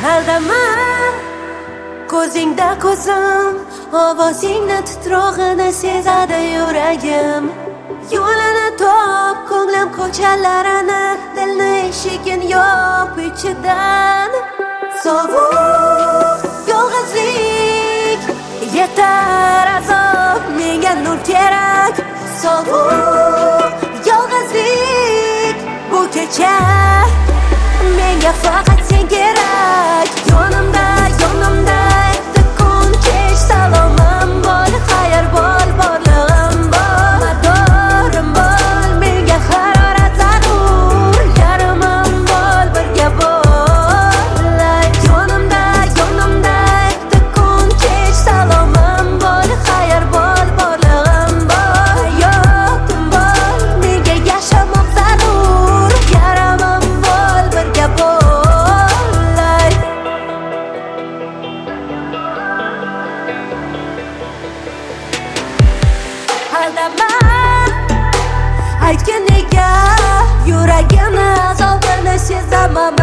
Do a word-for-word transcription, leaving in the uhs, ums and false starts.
Aldama ko'zingda ko'zim, ovozingni titrog'ini sezadi yuragim. Yo'lini top, ko'nglim ko'chalarini, dilni eshigin yop ichidan. Sovuq yolg'izlik yetar azob, menga nur kerak. Sovuq yolg'izlik bu kecha, menga faqat sen kerak. Yonimda, yonimda erta kun kech, salomim bo'l, xayr bo'l, borlig'im bo'l, madorim bo'l, menga harorat zarur, yarimim bo'l, birga bo'l. Yonimda, yonimda erta kun kech, salomim bo'l, xayr bo'l, borlig'im bo'l, hayotim bo'l, menga yashamoq zarur, yarimim bo'l, birga bo'l. Aldama, aytgan nega yuragimni azobini sezaman.